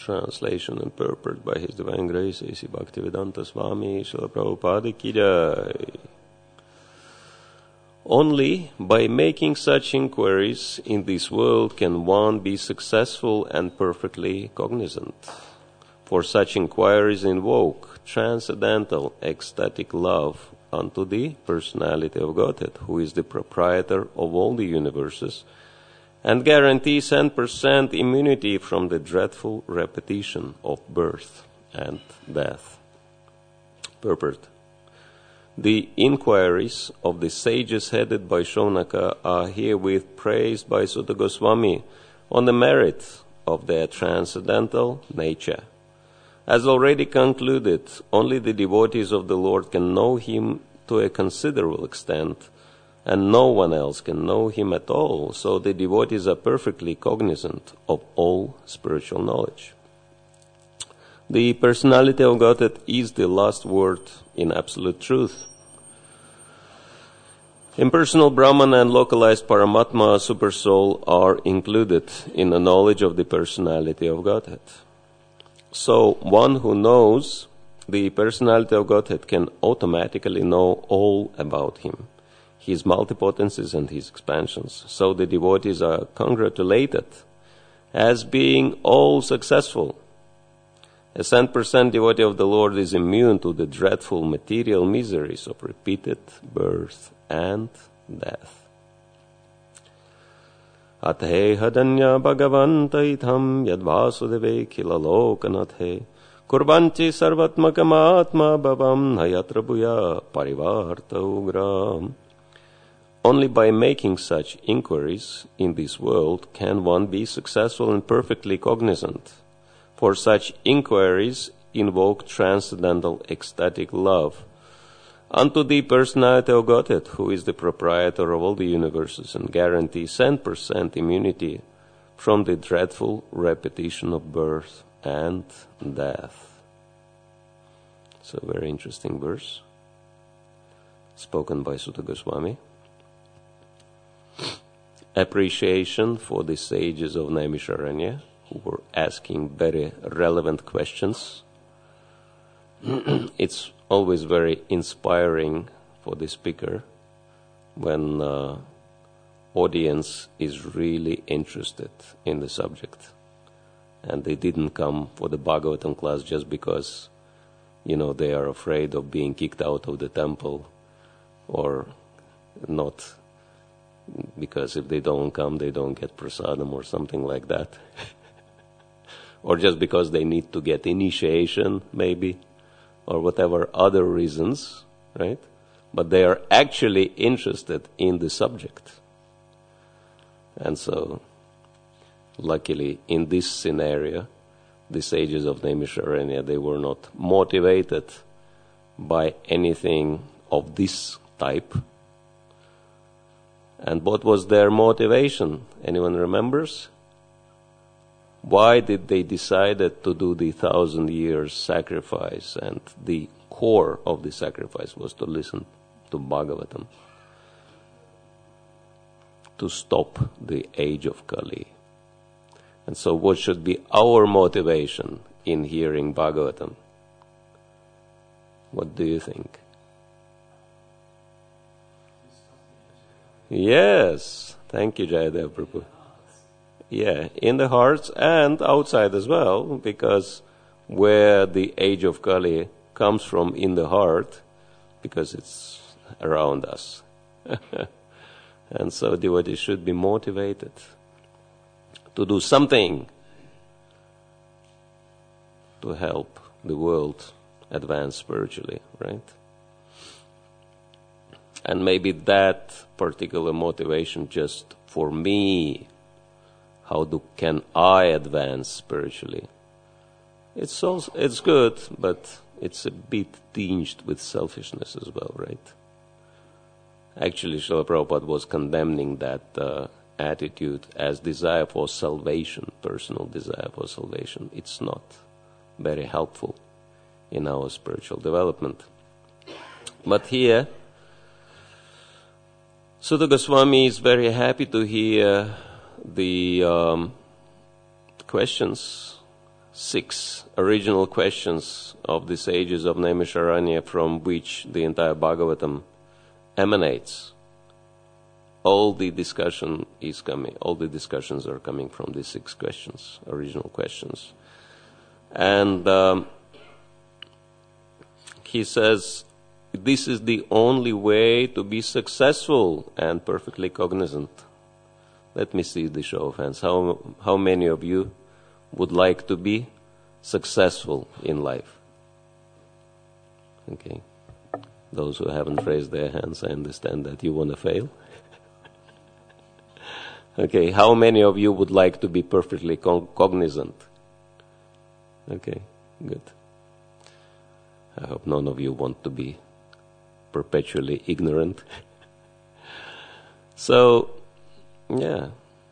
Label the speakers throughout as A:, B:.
A: Translation and purport by His Divine Grace A.C. Bhaktivedanta Swami Srila Prabhupada Ki Jai. Only by making such inquiries in this world can one be successful and perfectly cognizant. For such inquiries invoke transcendental ecstatic love unto the personality of Godhead, who is the proprietor of all the universes, and guarantees 100% immunity from the dreadful repetition of birth and death. Purport. The inquiries of the sages headed by Shaunaka are herewith praised by Sutta Goswami on the merit of their transcendental nature. As already concluded, only the devotees of the Lord can know Him to a considerable extent, and no one else can know Him at all, so the devotees are perfectly cognizant of all spiritual knowledge. The personality of Godhead is the last word in absolute truth. Impersonal Brahman and localized Paramatma, Supersoul, are included in the knowledge of the personality of Godhead. So one who knows the personality of Godhead can automatically know all about Him, His multipotencies and His expansions. So the devotees are congratulated as being all successful. A 100% devotee of the Lord is immune to the dreadful material miseries of repeated birth and death. Athe hadanya bhagavanta itham yadvasudeve kilalokanathe kurbanchi sarvatmakamatma bhavam nayatra bhuya parivarta ugram. Only by making such inquiries in this world can one be successful and perfectly cognizant. For such inquiries invoke transcendental ecstatic love unto the personality of Godhead, who is the proprietor of all the universes, and guarantees 100% immunity from the dreadful repetition of birth and death. It's a very interesting verse, spoken by Sutta Goswami. Appreciation for the sages of Naimisharanya, who were asking very relevant questions. It's always very inspiring for the speaker when audience is really interested in the subject, and they didn't come for the Bhagavatam class just because, they are afraid of being kicked out of the temple, or not because if they don't come, they don't get prasadam or something like that. Or just because they need to get initiation, maybe, or whatever other reasons, right? But they are actually interested in the subject. And so, luckily, in this scenario, the sages of Naimisharanya, they were not motivated by anything of this type. And what was their motivation? Anyone remembers? Why did they decide to do the 1,000 years sacrifice? And the core of the sacrifice was to listen to Bhagavatam, to stop the age of Kali. And so what should be our motivation in hearing Bhagavatam? What do you think? Yes, thank you, Jayadev Prabhu. Yeah, in the hearts and outside as well, because where the age of Kali comes from in the heart, because it's around us. And so devotees should be motivated to do something to help the world advance spiritually, right? And maybe that particular motivation just for me, how can I advance spiritually? It's good, but it's a bit tinged with selfishness as well, right? Actually, Srila Prabhupada was condemning that attitude as desire for salvation, personal desire for salvation. It's not very helpful in our spiritual development. But here, Sutta Goswami is very happy to hear the questions 6 original questions of the sages of Naimisharanya from which the entire Bhagavatam emanates. All the discussions are coming from these 6 questions, original questions. And he says, this is the only way to be successful and perfectly cognizant. Let me see the show of hands. How many of you would like to be successful in life? Okay. Those who haven't raised their hands, I understand that you want to fail. Okay, how many of you would like to be perfectly cognizant? Okay, good. I hope none of you want to be perpetually ignorant. So, yeah.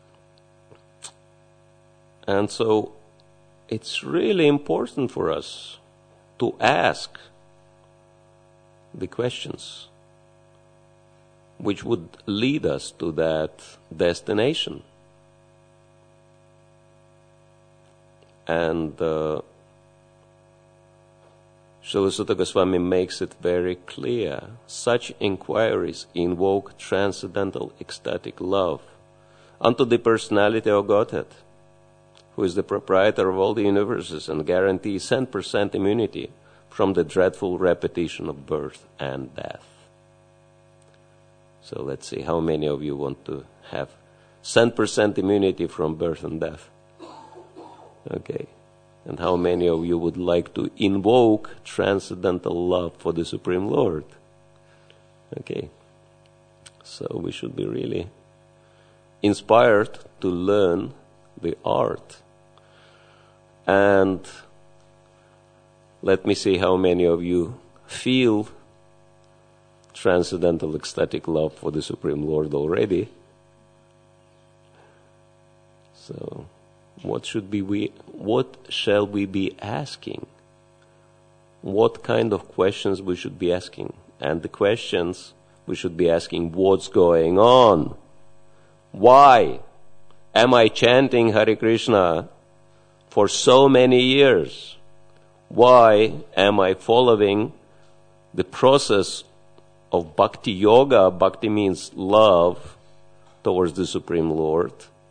A: And so, it's really important for us to ask the questions which would lead us to that destination. And Srila Sutta Goswami makes it very clear. Such inquiries invoke transcendental ecstatic love unto the personality of Godhead, who is the proprietor of all the universes and guarantees 100% immunity from the dreadful repetition of birth and death. So let's see, how many of you want to have 100% immunity from birth and death? Okay. And how many of you would like to invoke transcendental love for the Supreme Lord? Okay. So we should be really inspired to learn the art. And let me see how many of you feel transcendental ecstatic love for the Supreme Lord already. So, what shall we be asking? What kind of questions we should be asking? And the questions we should be asking, what's going on? Why am I chanting Hare Krishna for so many years? Why am I following the process of Bhakti Yoga? Bhakti means love towards the Supreme Lord.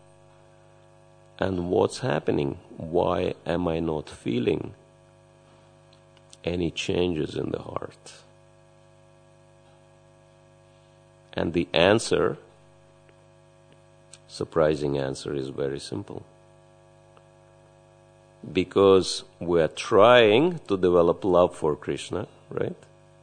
A: And what's happening? Why am I not feeling any changes in the heart? And the answer, surprising answer, is very simple. Because we are trying to develop love for Krishna, right?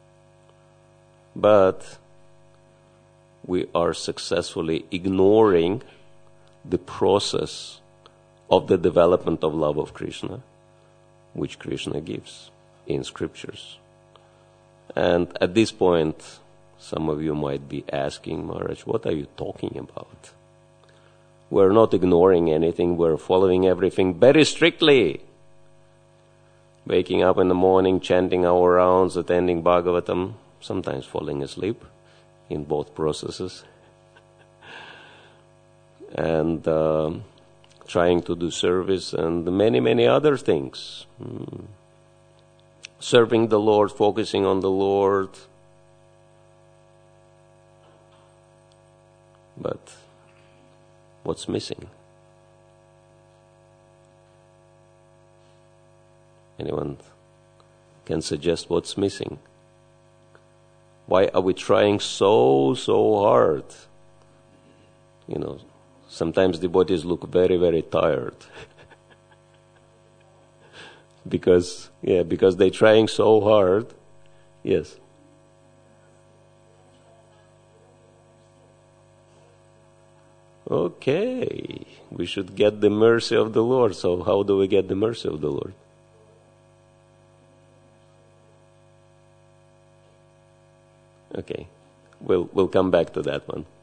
A: But we are successfully ignoring the process of the development of love of Krishna, which Krishna gives in scriptures. And at this point, some of you might be asking, Maharaj, what are you talking about? We're not ignoring anything, we're following everything very strictly. Waking up in the morning, chanting our rounds, attending Bhagavatam, sometimes falling asleep in both processes. And trying to do service and many, many other things. Serving the Lord, focusing on the Lord. But what's missing? Anyone can suggest what's missing? Why are we trying so hard? You know, sometimes devotees look very, very tired. because they're trying so hard. Yes. Okay, we should get the mercy of the Lord. So how do we get the mercy of the Lord? Okay, we'll come back to that one.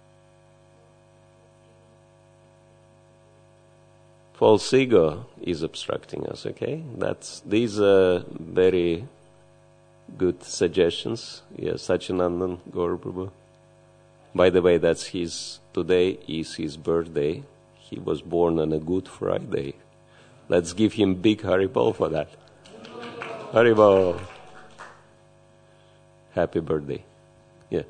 A: False ego is obstructing us, okay? These are very good suggestions. Yes, Sachinandan Gaur Prabhu. By the way, today is his birthday. He was born on a Good Friday. Let's give him big Haribol for that. Haribol. Happy birthday. Yeah.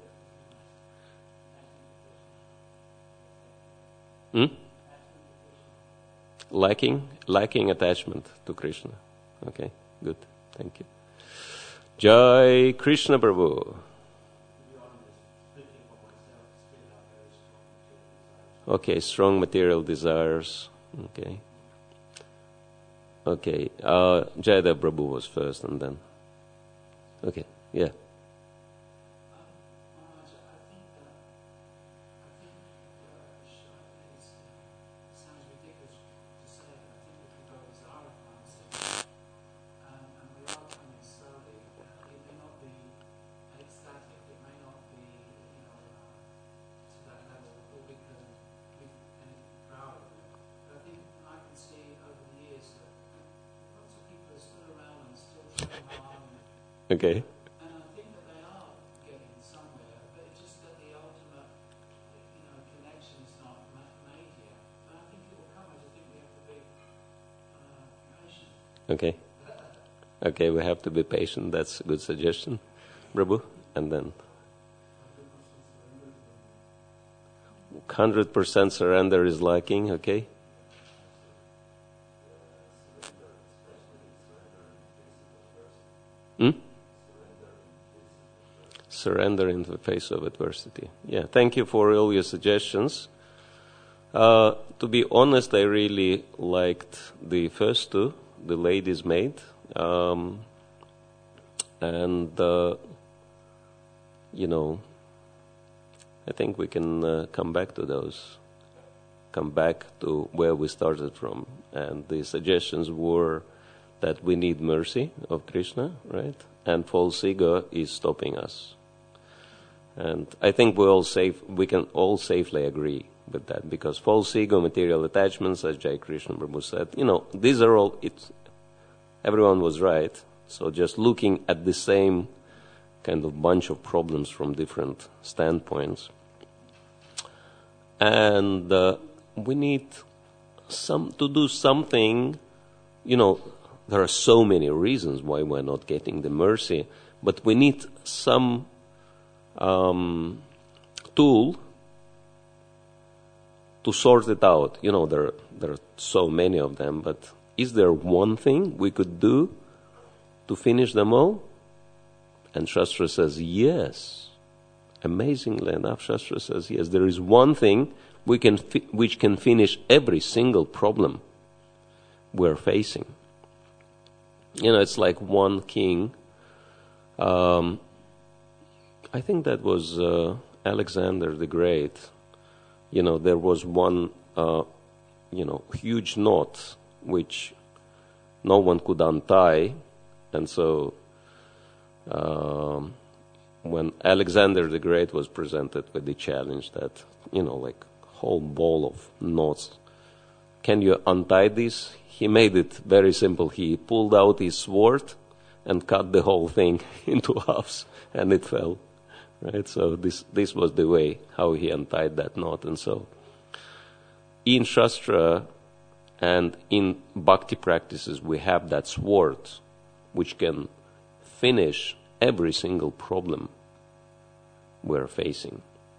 A: Lacking attachment to Krishna. Okay, good. Thank you. Jai Krishna Prabhu. Okay, strong material desires. Okay. Okay. Jaydev Prabhu was first and then. Okay, yeah. Okay.
B: And I think that they are getting somewhere, but it's just that the ultimate, connection is not made yet. And I think it will come. I just think we have to be patient.
A: Okay. Okay, we have to be patient. That's a good suggestion, Prabhu. And then 100% surrender is lacking. Okay. Surrender in the face of adversity. Yeah, thank you for all your suggestions. To be honest, I really liked the first two, the ladies' maid. I think we can come back to those, come back to where we started from. And the suggestions were that we need mercy of Krishna, right? And false ego is stopping us. And I think we can all safely agree with that, because false ego, material attachments, as Jai Krishna Prabhu said, these are all, everyone was right. So just looking at the same kind of bunch of problems from different standpoints. And we need to do something, there are so many reasons why we're not getting the mercy, but we need some tool to sort it out. There are so many of them, but is there one thing we could do to finish them all? And Shastra says yes. Amazingly enough, Shastra says yes. There is one thing which can finish every single problem we're facing. It's like one king. I think that was Alexander the Great. There was one, huge knot which no one could untie. And so when Alexander the Great was presented with the challenge that, like whole ball of knots, can you untie this? He made it very simple. He pulled out his sword and cut the whole thing into halves, and it fell. Right? So this was the way how he untied that knot. And so in Shastra and in bhakti practices, we have that sword which can finish every single problem we're facing.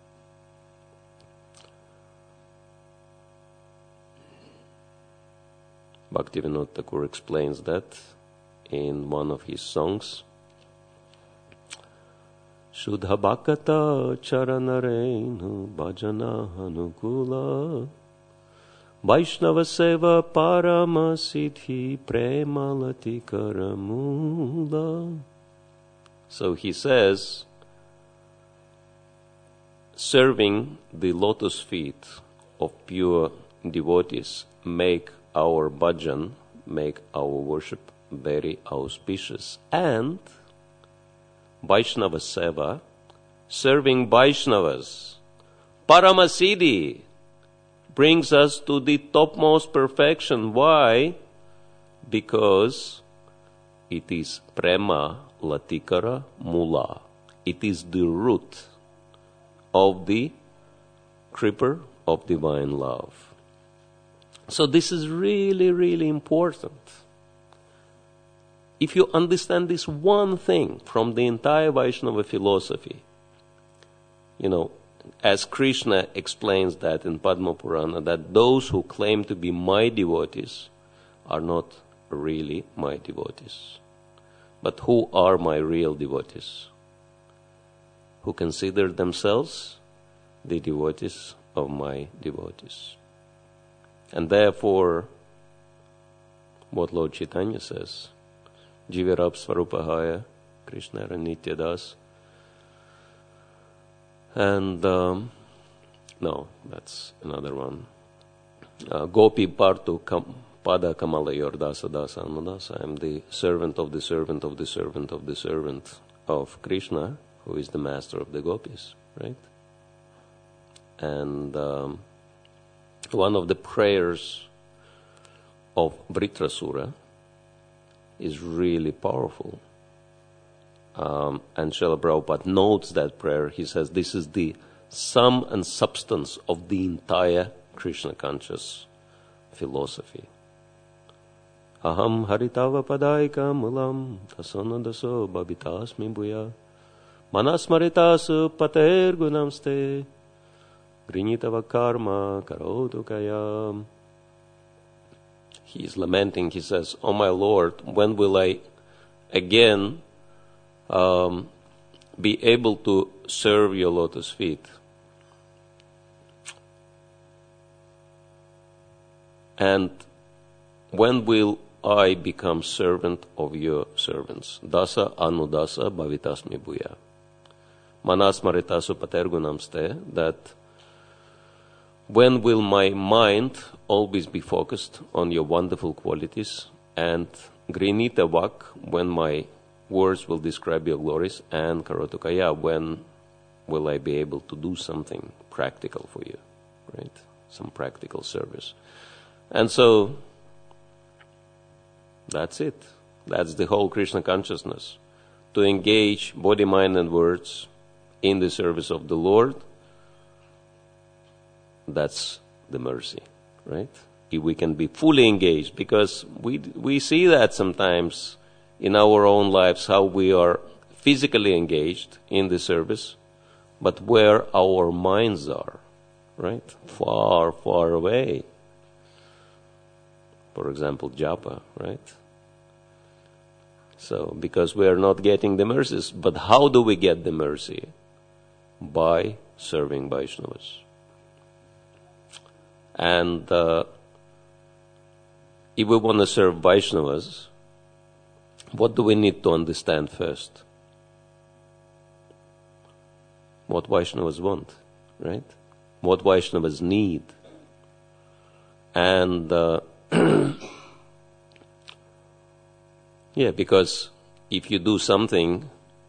A: Bhaktivinoda Thakur explains that in one of his songs. Shuddha Bhakata Charanarenu Bhajana Hanukula Vaishnava Seva Parama Siddhi Premalati Karamula. So he says, serving the lotus feet of pure devotees make our bhajan, make our worship very auspicious. And Vaishnava Seva, serving Vaishnavas, Paramasiddhi, brings us to the topmost perfection. Why? Because it is Prema Latikara Mula. It is the root of the creeper of divine love. So this is really, really important. If you understand this one thing from the entire Vaishnava philosophy, as Krishna explains that in Padma Purana, that those who claim to be my devotees are not really my devotees. But who are my real devotees? Who consider themselves the devotees of my devotees. And therefore, what Lord Chaitanya says, Jivarab Svarupahaya, Krishna Nityadas. And, no, that's another one. Gopi Partu Pada Kamala Yordasa Dasa Anudasa. I am the servant of the servant of the servant of the servant of Krishna, who is the master of the gopis, right? And one of the prayers of Vritrasura is really powerful. And Srila Prabhupada notes that prayer. He says this is the sum and substance of the entire Krishna conscious philosophy. Aham haritava padaika mulam tasana daso babitasmi bhuya manasmaritasu pater gunamste grinitava karma karotu kayam. He is lamenting, he says, "Oh my Lord, when will I again be able to serve your lotus feet? And when will I become servant of your servants? Dasa anudasa bhavitasmi bhuya. Manasmaritasu patergunamste," that when will my mind always be focused on your wonderful qualities, and grinita vak, when my words will describe your glories, and karotukaya, when will I be able to do something practical for you, right? Some practical service. And so, that's it. That's the whole Krishna consciousness. To engage body, mind, and words in the service of the Lord, that's the mercy, right? If we can be fully engaged, because we see that sometimes in our own lives, how we are physically engaged in the service, but where our minds are, right? Far, far away. For example, japa, right? So, because we are not getting the mercies. But how do we get the mercy? By serving Vaishnavas. And if we want to serve Vaishnavas, what do we need to understand first? What Vaishnavas want, right? What Vaishnavas need. And yeah, because if you do something,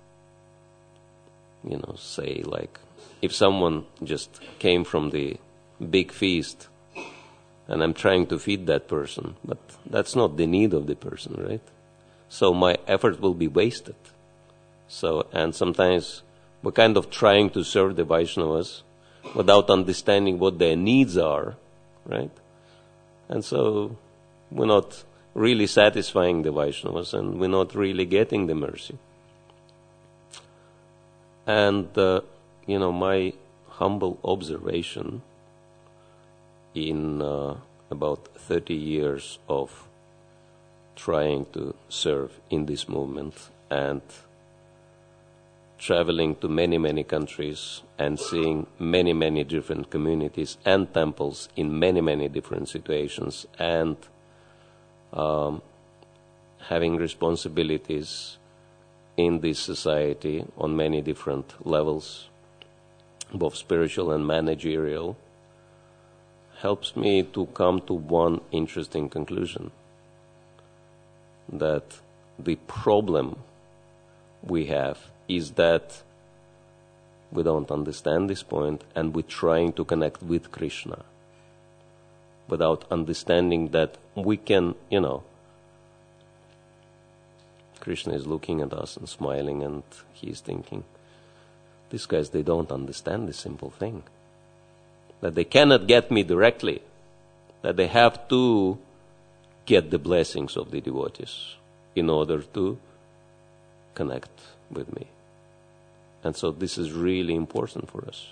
A: say like, if someone just came from the big feast, and I'm trying to feed that person, but that's not the need of the person, right? So my effort will be wasted. So, and sometimes we're kind of trying to serve the Vaishnavas without understanding what their needs are, right? And so we're not really satisfying the Vaishnavas, and we're not really getting the mercy. And, my humble observation in about 30 years of trying to serve in this movement and traveling to many, many countries and seeing many, many different communities and temples in many, many different situations, and having responsibilities in this society on many different levels, both spiritual and managerial, helps me to come to one interesting conclusion, that the problem we have is that we don't understand this point, and we're trying to connect with Krishna without understanding that we can, Krishna is looking at us and smiling, and he's thinking, these guys, they don't understand this simple thing. That they cannot get me directly, that they have to get the blessings of the devotees in order to connect with me. And so this is really important for us.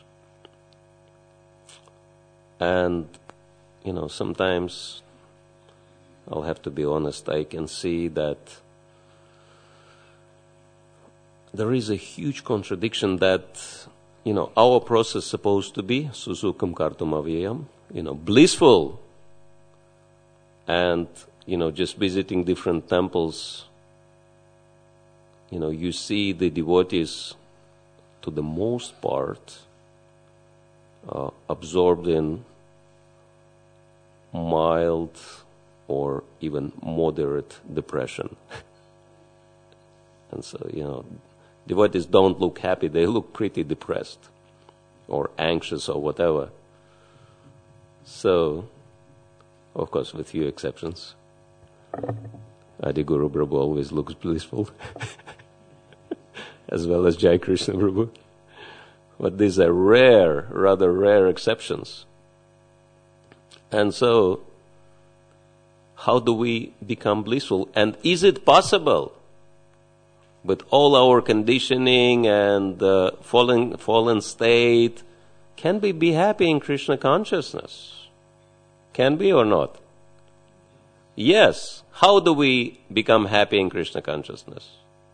A: And, sometimes, I'll have to be honest, I can see that there is a huge contradiction that, our process is supposed to be susukam kartum avyayam, blissful, and, just visiting different temples, you see the devotees, to the most part, absorbed in mild or even moderate depression. And so, devotees don't look happy, they look pretty depressed or anxious or whatever. So, of course, with few exceptions. Adi Guru Prabhu always looks blissful, as well as Jai Krishna Prabhu. But these are rather rare exceptions. And so, how do we become blissful? And is it possible, with all our conditioning and fallen state, can we be happy in Krishna consciousness? Can we or not? Yes. How do we become happy in Krishna consciousness?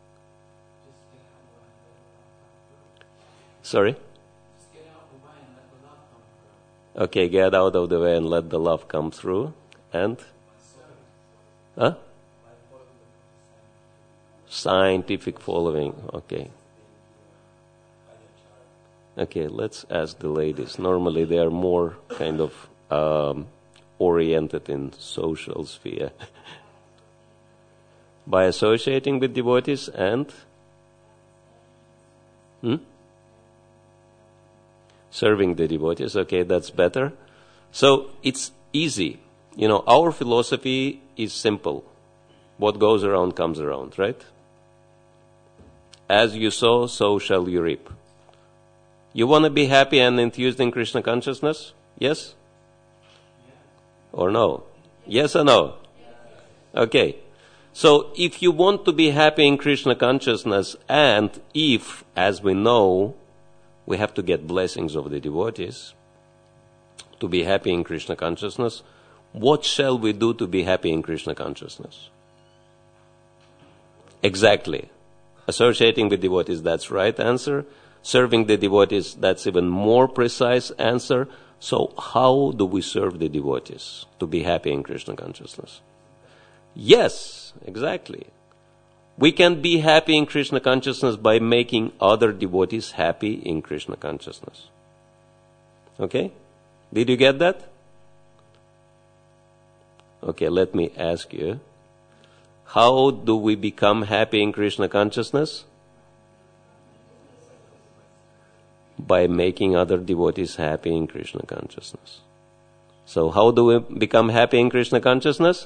A: Sorry?
B: Just get out of the way and let the love come through.
A: Okay, get out of the way and let the love come through. And? Huh? Scientific following. Okay. Okay, let's ask the ladies. Normally they are more kind of oriented in social sphere. By associating with devotees and serving the devotees. Okay, that's better. So it's easy. Our philosophy is simple. What goes around comes around, right? As you sow, so shall you reap. You want to be happy and enthused in Krishna consciousness? Yes? Or no? Yes or no? Okay. So if you want to be happy in Krishna consciousness, and if, as we know, we have to get blessings of the devotees to be happy in Krishna consciousness, what shall we do to be happy in Krishna consciousness? Exactly. Associating with devotees, that's right answer. Serving the devotees, that's even more precise answer. So how do we serve the devotees to be happy in Krishna consciousness? Yes, exactly. We can be happy in Krishna consciousness by making other devotees happy in Krishna consciousness. Okay? Did you get that? Okay, let me ask you. How do we become happy in Krishna consciousness? By making other devotees happy in Krishna consciousness. So how do we become happy in Krishna consciousness?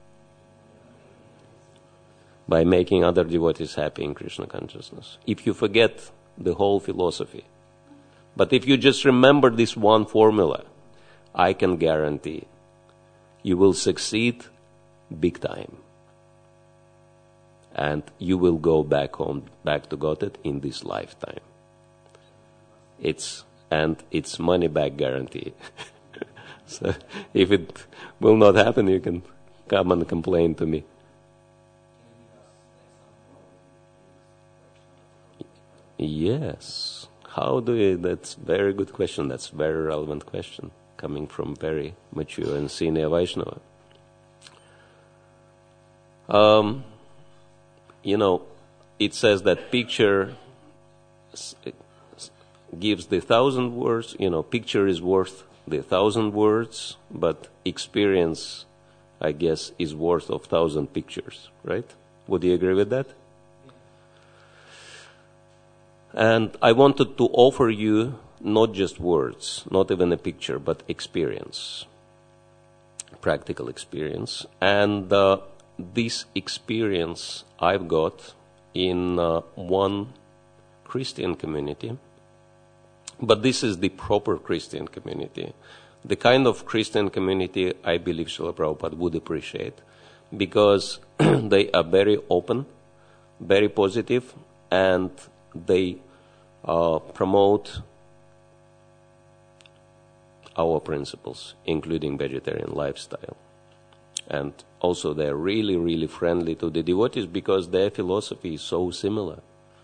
A: By making other devotees happy in Krishna consciousness. If you forget the whole philosophy. But if you just remember this one formula, I can guarantee you will succeed big time. And you will go back home, back to Godhead in this lifetime. It's money back guarantee. So if it will not happen, you can come and complain to me. Yes. That's a very good question. That's a very relevant question coming from very mature and senior Vaishnava. It says that picture gives the 1,000 words, picture is worth the 1,000 words, but experience, I guess, is worth of 1,000 pictures, right? Would you agree with that? And I wanted to offer you not just words, not even a picture, but experience, practical experience. And this experience I've got in one Christian community, but this is the proper Christian community, the kind of Christian community I believe Srila Prabhupada would appreciate, because they are very open, very positive, and they promote our principles, including vegetarian lifestyle. And also they're really, really friendly to the devotees because their philosophy is so similar.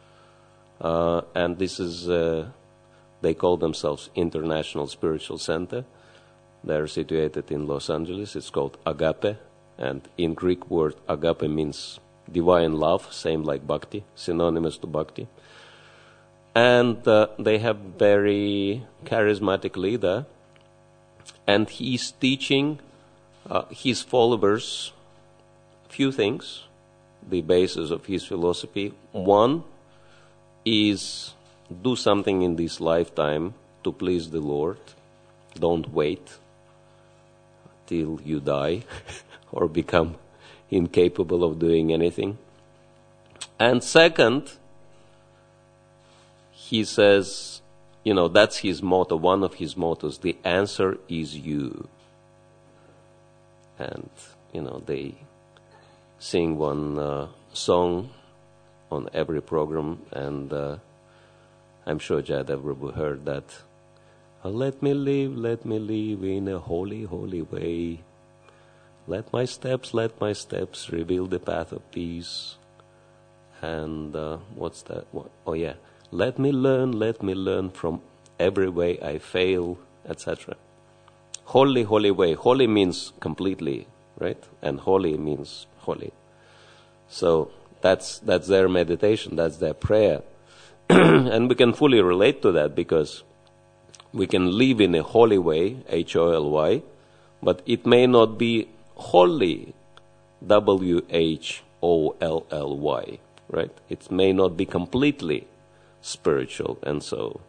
A: And this is, they call themselves International Spiritual Center. They're situated in Los Angeles. It's called Agape. And in Greek word, agape means divine love, same like bhakti, synonymous to bhakti. And they have very charismatic leader. And he's teaching his followers few things, the basis of his philosophy. One is do something in this lifetime to please the Lord. Don't wait till you die or become incapable of doing anything. And second, he says, that's his motto, one of his mottos, the answer is you. And, they sing one song on every program, and I'm sure Jadav Prabhu heard that. Let me live in a holy, holy way. Let my steps reveal the path of peace. And what's that? Oh yeah. Let me learn from every way I fail, etc. Holy, holy way. Holy means completely, right? And holy means holy. So that's their meditation, that's their prayer. And we can fully relate to that because we can live in a holy way, Holy, but it may not be holy, Wholly, right? It may not be completely spiritual, and so.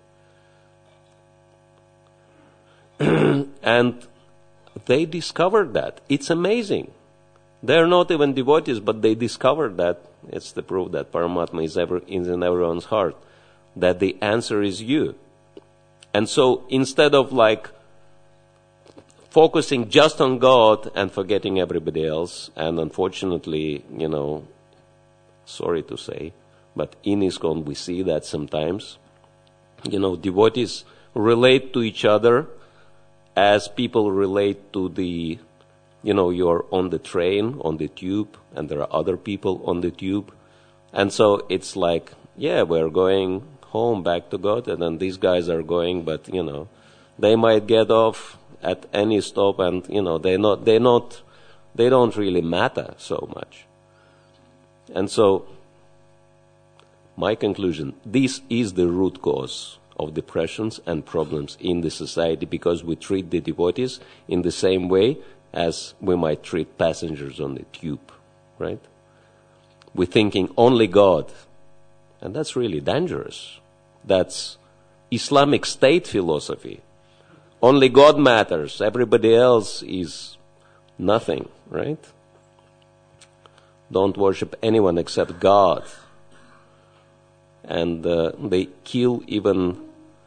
A: And they discovered that. It's amazing. They're not even devotees, but they discovered that. It's the proof that Paramatma is in everyone's heart, that the answer is you. And so instead of focusing just on God and forgetting everybody else, and unfortunately, sorry to say, but in ISKCON we see that sometimes, devotees relate to each other as people relate to the, you're on the train, on the tube, and there are other people on the tube. And so it's like, yeah, we're going home back to God, and then these guys are going, but, they might get off at any stop, and, they don't really matter so much. And so, my conclusion, this is the root cause of depressions and problems in the society, because we treat the devotees in the same way as we might treat passengers on the tube, right? We're thinking only God, and that's really dangerous. That's Islamic State philosophy. Only God matters, everybody else is nothing, right? Don't worship anyone except God. And they kill even,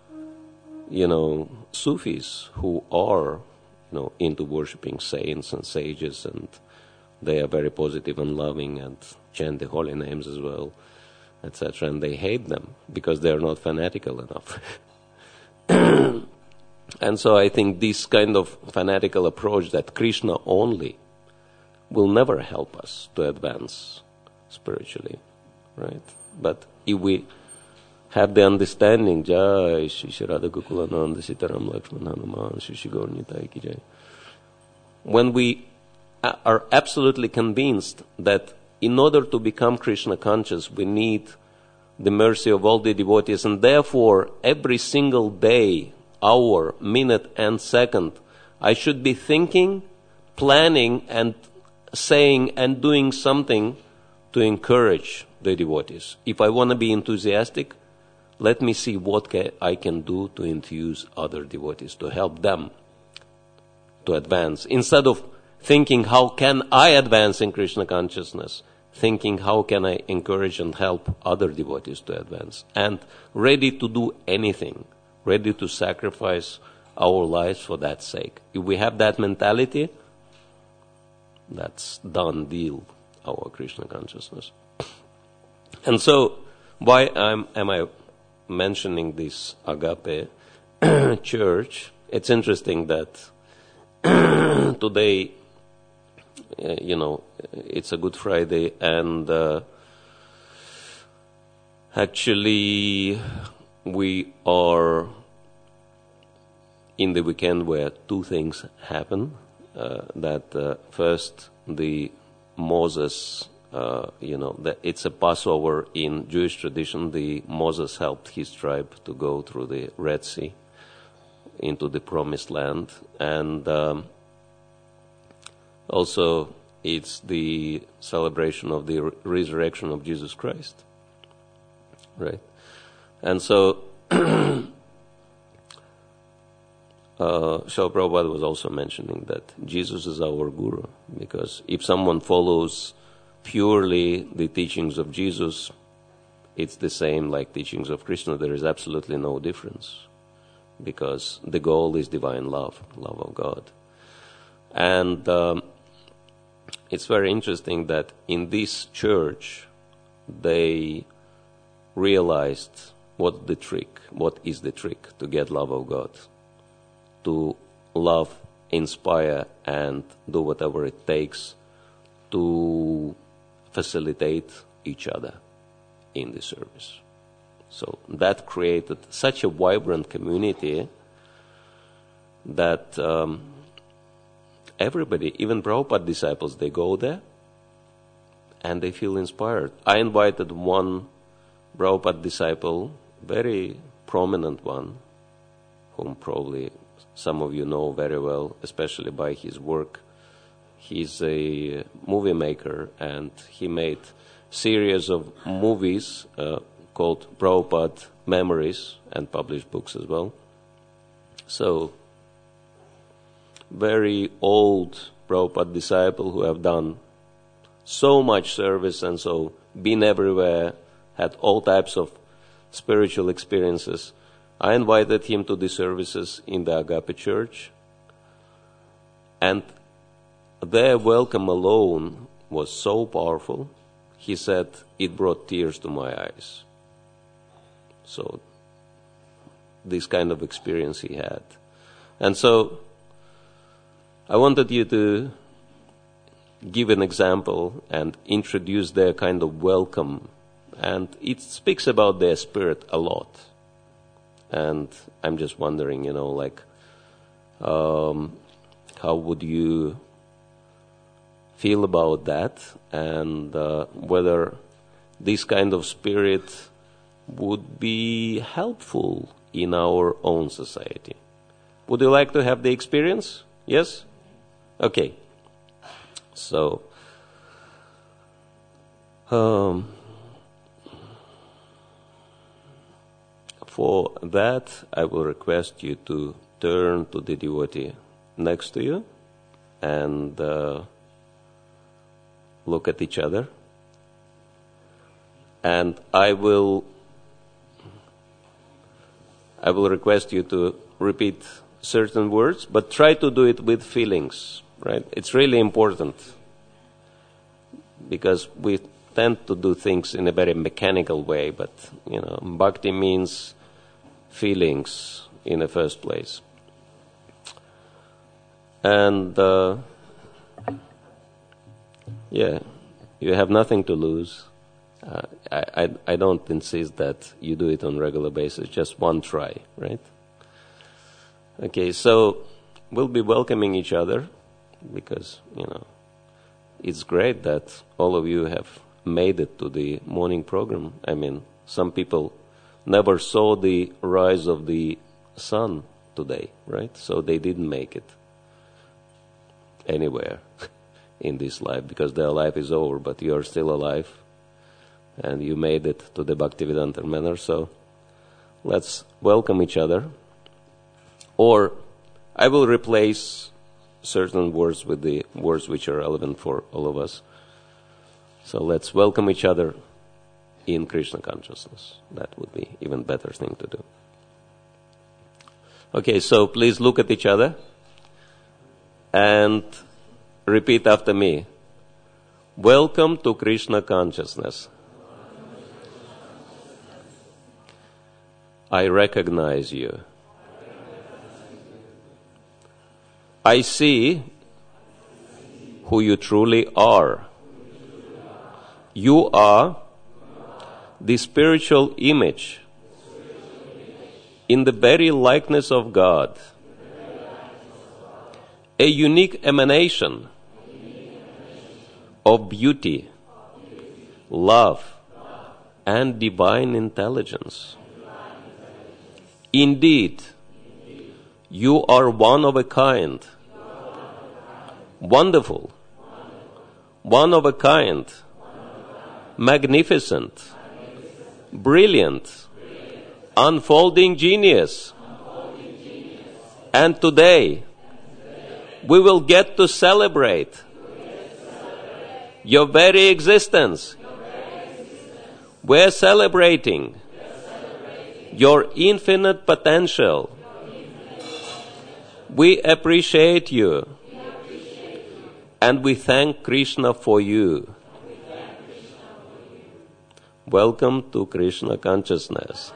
A: Sufis who are, into worshipping saints and sages, and they are very positive and loving and chant the holy names as well, etc. And they hate them because they are not fanatical enough. And so I think this kind of fanatical approach that Krishna only will never help us to advance spiritually, right? But if we have the understanding, Jai Shri Radha Gokulananda Sitaram Lakshman Hanuman Shri Gaur Nitai Ki Jai, when we are absolutely convinced that in order to become Krishna conscious, we need the mercy of all the devotees, and therefore every single day, hour, minute, and second, I should be thinking, planning, and saying and doing something to encourage the devotees. If I want to be enthusiastic, let me see what I can do to enthuse other devotees, to help them to advance. Instead of thinking, how can I advance in Krishna consciousness? Thinking, how can I encourage and help other devotees to advance? And ready to do anything, ready to sacrifice our lives for that sake. If we have that mentality, that's done deal, our Krishna consciousness. And so, why am I mentioning this Agape church? It's interesting that today, it's a Good Friday, and actually we are in the weekend where two things happen. First, the Moses, it's a Passover in Jewish tradition. The Moses helped his tribe to go through the Red Sea into the Promised Land, and also it's the celebration of the resurrection of Jesus Christ, right? And so Srila Prabhupada was also mentioning that Jesus is our guru, because if someone follows purely the teachings of Jesus, it's the same like teachings of Krishna. There is absolutely no difference, because the goal is divine love of God. And it's very interesting that in this church, they realized what is the trick to get love of God. To love, inspire, and do whatever it takes to facilitate each other in the service. So that created such a vibrant community that everybody, even Prabhupada disciples, they go there and they feel inspired. I invited one Prabhupada disciple, very prominent one, whom probably some of you know very well, especially by his work. He's a movie maker, and he made series of movies called Prabhupada Memories, and published books as well. So, very old Prabhupada disciple who have done so much service and so been everywhere, had all types of spiritual experiences. I invited him to the services in the Agape Church, and their welcome alone was so powerful. He said it brought tears to my eyes. So, this kind of experience he had. And so, I wanted you to give an example and introduce their kind of welcome. And it speaks about their spirit a lot. And I'm just wondering, how would you feel about that, and whether this kind of spirit would be helpful in our own society. Would you like to have the experience? Yes? Okay. So, for that, I will request you to turn to the devotee next to you and look at each other. And I will request you to repeat certain words, but try to do it with feelings, right? It's really important, because we tend to do things in a very mechanical way, but, bhakti means feelings in the first place. And, you have nothing to lose. I don't insist that you do it on a regular basis, just one try, right? Okay, so we'll be welcoming each other, because, it's great that all of you have made it to the morning program. I mean, some people never saw the rise of the sun today, right? So they didn't make it anywhere in this life, because their life is over, but you are still alive, and you made it to the Bhaktivedanta manor. So let's welcome each other. Or I will replace certain words with the words which are relevant for all of us. So let's welcome each other in Krishna consciousness. That would be even better thing to do. Okay, so please look at each other and repeat after me. Welcome to Krishna consciousness. I recognize you. I see who you truly are. You are the spiritual image in the very likeness of God, a unique emanation of beauty, love, and divine intelligence. Indeed, you are one of a kind, wonderful, one of a kind, magnificent, brilliant, unfolding genius. And today, we will get to celebrate your very existence. We're celebrating your infinite potential. We appreciate you. And we thank Krishna for you. Welcome to Krishna consciousness.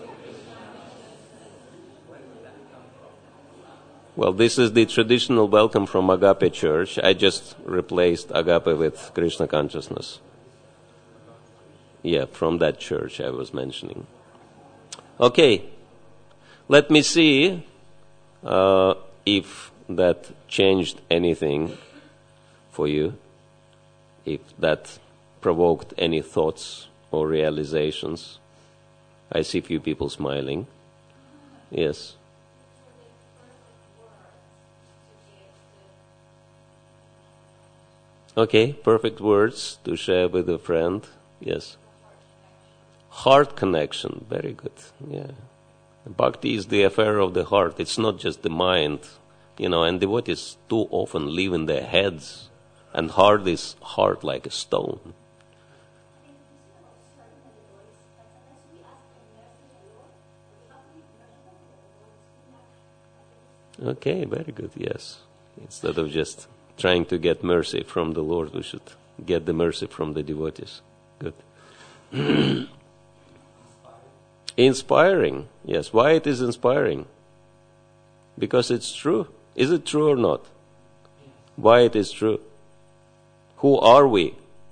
A: Well, this is the traditional welcome from Agape Church. I just replaced Agape with Krishna consciousness. Yeah, from that church I was mentioning. Okay, let me see if that changed anything for you, if that provoked any thoughts or realizations. I see a few people smiling. Yes. Okay, perfect words to share with a friend. Yes. Heart connection, very good. Yeah. Bhakti is the affair of the heart. It's not just the mind, and devotees too often live in their heads, and heart is hard like a stone. Okay, very good, yes. Instead of just trying to get mercy from the Lord, we should get the mercy from the devotees. Good. Inspiring, yes. Why it is inspiring? Because it's true. Is it true or not? Why it is true? Who are we?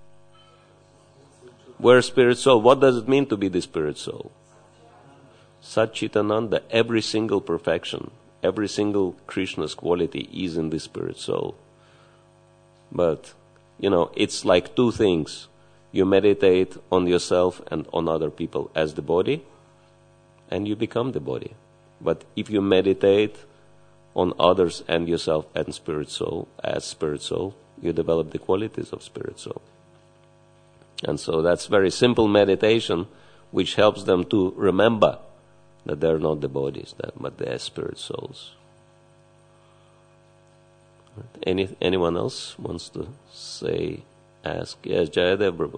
A: We're spirit soul. What does it mean to be the spirit soul? Satchitananda, every single perfection, every single Krishna's quality is in the spirit soul. But, it's like two things. You meditate on yourself and on other people as the body, and you become the body. But if you meditate on others and yourself and spirit soul, as spirit soul, you develop the qualities of spirit soul. And so that's very simple meditation, which helps them to remember that they're not the bodies, but they're spirit souls. Anyone else wants to say, ask? Yes, Jayadev Prabhu.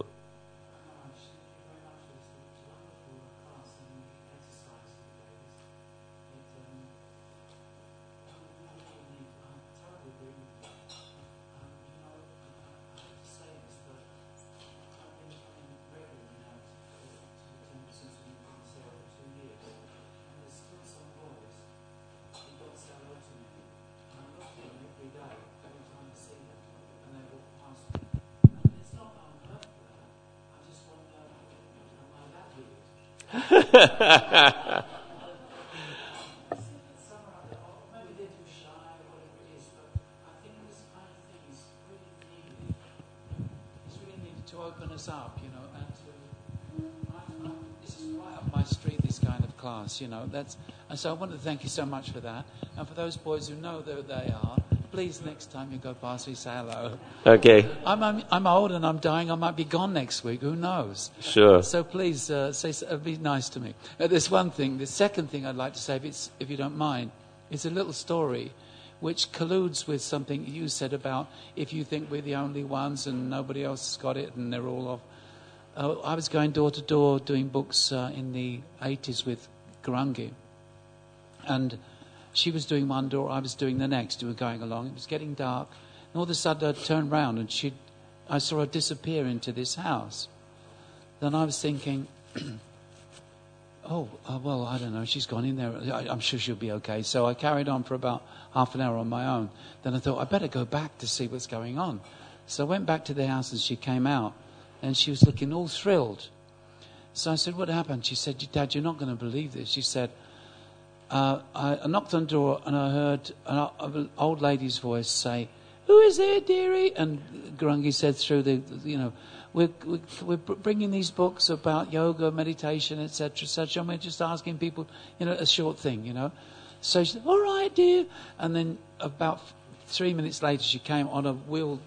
B: Open us up, and this is right up my street, this kind of class, and so I want to thank you so much for that. And for those boys who know that they are, please next time you go past me, say hello.
A: Okay.
B: I'm old and I'm dying. I might be gone next week. Who knows?
A: Sure.
B: So please be nice to me. There's one thing. The second thing I'd like to say, if you don't mind, is a little story which colludes with something you said about if you think we're the only ones and nobody else has got it and they're all off. I was going door to door doing books in the 80s with Garangi. And she was doing one door, I was doing the next. We were going along. It was getting dark. And all of a sudden I turned round and I saw her disappear into this house. Then I was thinking, well, I don't know. She's gone in there. I'm sure she'll be okay. So I carried on for about half an hour on my own. Then I thought, I better go back to see what's going on. So I went back to the house and she came out. And she was looking all thrilled. So I said, what happened? She said, Dad, you're not going to believe this. She said, I knocked on the door and I heard an old lady's voice say, who is there, dearie? And Grungy said through we're bringing these books about yoga, meditation, etc., and we're just asking people, a short thing, So she said, all right, dear. And then about 3 minutes later, she came on a one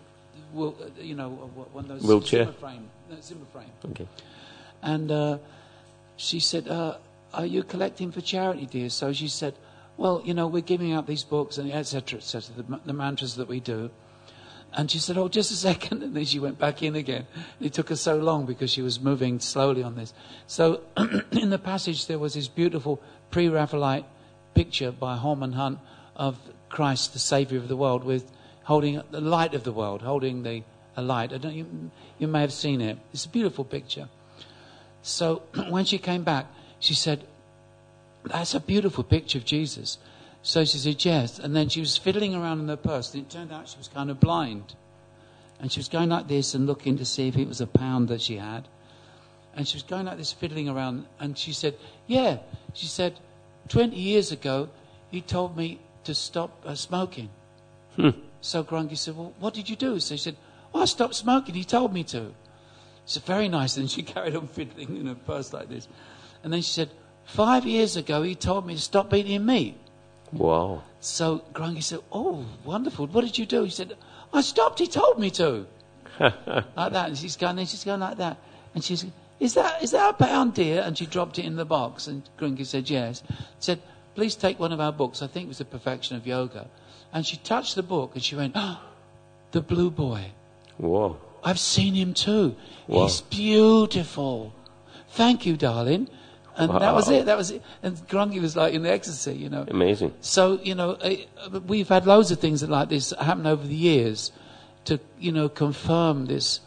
B: of those
A: wheelchair?
B: Zimmer frame.
A: Okay.
B: And she said, are you collecting for charity, dear? So she said, well, we're giving out these books and etc., the mantras that we do. And she said, oh, just a second. And then she went back in again. It took her so long because she was moving slowly on this. So in the passage, there was this beautiful pre-Raphaelite picture by Holman Hunt of Christ, the Saviour of the world, with holding the light of the world, holding a light. You may have seen it. It's a beautiful picture. So when she came back, she said, that's a beautiful picture of Jesus. So she said, yes. And then she was fiddling around in her purse. And it turned out she was kind of blind. And she was going like this and looking to see if it was a pound that she had. And she was going like this, fiddling around. And she said, yeah. She said, 20 years ago, he told me to stop smoking. So Grungy said, well, what did you do? So she said, I stopped smoking. He told me to. So very nice. And she carried on fiddling in her purse like this. And then she said, 5 years ago, he told me to stop eating meat.
A: Wow.
B: So Grungy said, oh, wonderful. What did you do? He said, I stopped. He told me to. Like that. And she's going like that. And she said, is that a pound, dear? And she dropped it in the box. And Grungy said, yes. Said, please take one of our books. I think it was The Perfection of Yoga. And she touched the book and she went, the blue boy.
A: Whoa.
B: I've seen him too.
A: Wow.
B: He's beautiful. Thank you, darling. And that was it. And Grungy was like in the ecstasy,
A: Amazing.
B: So, we've had loads of things like this happen over the years to, confirm this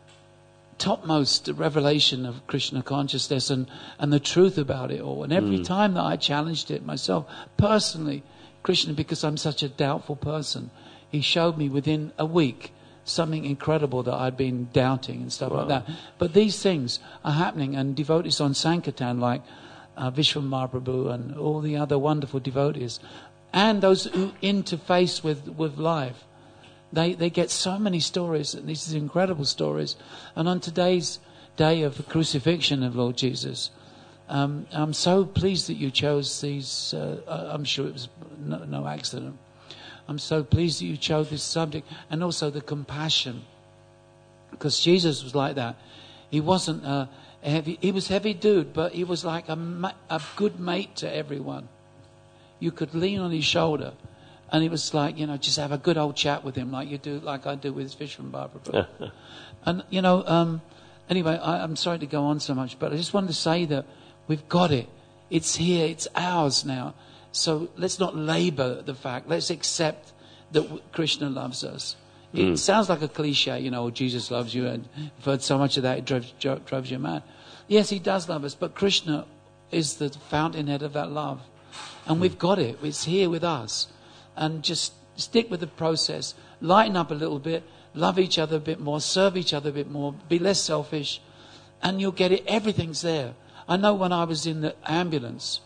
B: topmost revelation of Krishna consciousness and the truth about it all. And every time that I challenged it myself, personally, Krishna, because I'm such a doubtful person, he showed me within a week something incredible that I'd been doubting and stuff like that. But these things are happening, and devotees on Sankirtan like Vishwan Mahaprabhu and all the other wonderful devotees, and those who interface with life, they get so many stories, and these are incredible stories. And on today's day of the crucifixion of Lord Jesus, I'm so pleased that you chose these. I'm sure it was no accident. I'm so pleased that you chose this subject, and also the compassion, because Jesus was like that. He wasn't he was heavy dude, but he was like a good mate to everyone. You could lean on his shoulder, and it was like, just have a good old chat with him, like I do with Vishwan Mahaprabhu. And anyway, I'm sorry to go on so much, but I just wanted to say that we've got it. It's here. It's ours now. So let's not labor the fact. Let's accept that Krishna loves us. It sounds like a cliche, Jesus loves you, and I've heard so much of that, it drives you mad. Yes, he does love us, but Krishna is the fountainhead of that love. And we've got it. It's here with us. And just stick with the process. Lighten up a little bit. Love each other a bit more. Serve each other a bit more. Be less selfish. And you'll get it. Everything's there. I know when I was in the ambulance,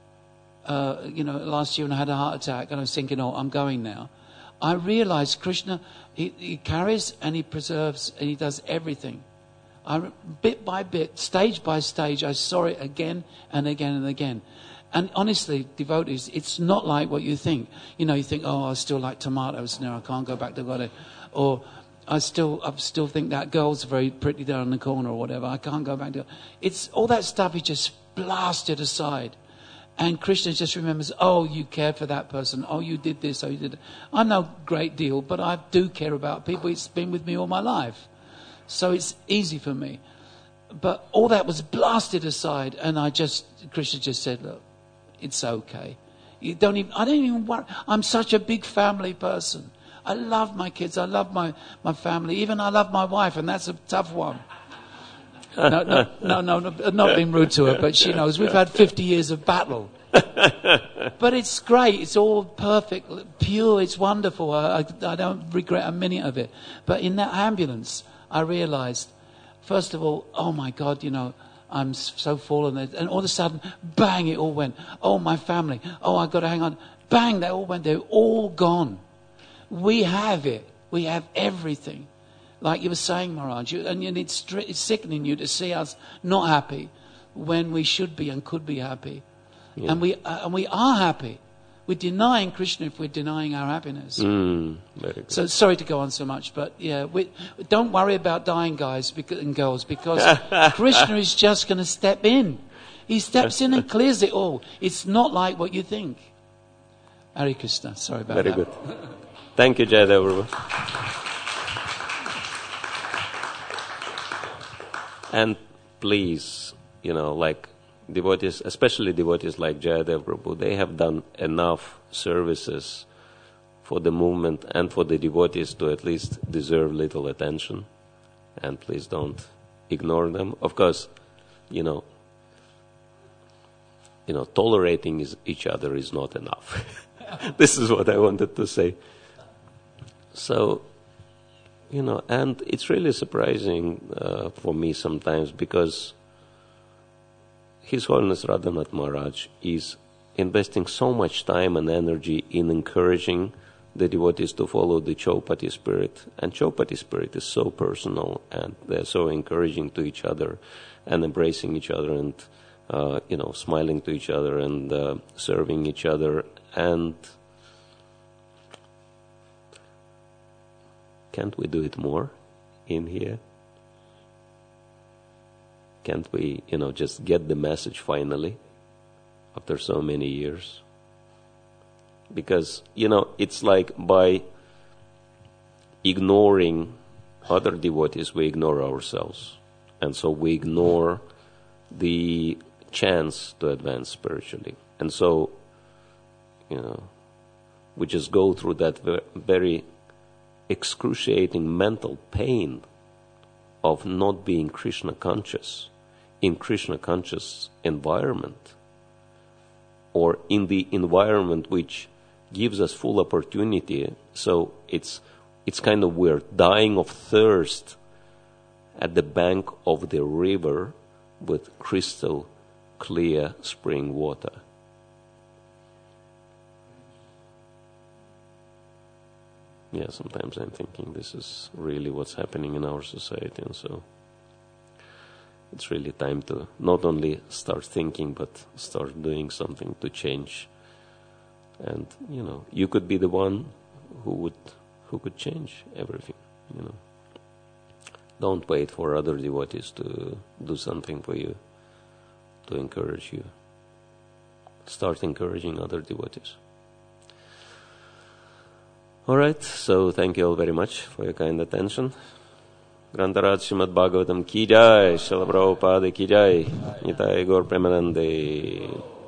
B: last year when I had a heart attack and I was thinking, I'm going now. I realized Krishna, he carries and he preserves and he does everything. Bit by bit, stage by stage, I saw it again and again and again. And honestly, devotees, it's not like what you think. You think, I still like tomatoes now, I can't go back to God. Or I still think that girl's very pretty there in the corner or whatever, I can't go back to God. It's all that stuff is just blasted aside. And Krishna just remembers, you cared for that person. You did this, you did that. I'm no great deal, but I do care about people. It's been with me all my life. So it's easy for me. But all that was blasted aside, and Krishna just said, look, it's okay. I don't even worry. I'm such a big family person. I love my kids. I love my family. Even I love my wife, and that's a tough one. No, not being rude to her, but she knows. We've had 50 years of battle. But it's great. It's all perfect, pure. It's wonderful. I don't regret a minute of it. But in that ambulance, I realized, first of all, oh my God, I'm so fallen. And all of a sudden, bang, it all went. Oh, my family. Oh, I've got to hang on. Bang, they all went. They're all gone. We have it. We have everything. Like you were saying, Maharaj, and it's sickening you to see us not happy when we should be and could be happy. Yeah. And we are happy. We're denying Krishna if we're denying our happiness.
A: Very good.
B: So sorry to go on so much, but yeah, don't worry about dying, guys and girls, because Krishna is just going to step in. He steps in and clears it all. It's not like what you think. Hare Krishna. Sorry about that.
A: Very good. Thank you, Jayadeva. And please, like devotees, especially devotees like Jayadeva Prabhu, they have done enough services for the movement and for the devotees to at least deserve little attention. And please don't ignore them. Of course, tolerating each other is not enough. This is what I wanted to say. So, and it's really surprising for me sometimes, because His Holiness Radhanath Maharaj is investing so much time and energy in encouraging the devotees to follow the Chaupati spirit. And Chaupati spirit is so personal, and they're so encouraging to each other and embracing each other and, smiling to each other and serving each other. And can't we do it more in here? Can't we, just get the message finally after so many years? Because, it's like by ignoring other devotees, we ignore ourselves. And so we ignore the chance to advance spiritually. And so, we just go through that very excruciating mental pain of not being Krishna conscious in Krishna conscious environment, or in the environment which gives us full opportunity. So it's kind of we're dying of thirst at the bank of the river with crystal clear spring water. Yeah, sometimes I'm thinking this is really what's happening in our society, and so it's really time to not only start thinking, but start doing something to change. And, you could be the one who could change everything, Don't wait for other devotees to do something for you, to encourage you. Start encouraging other devotees. All right, so thank you all very much for your kind attention. Grantaraj Srimad Bhagavatam ki jai, Srila Prabhupada ki jai, Nitai Gaur Premanande.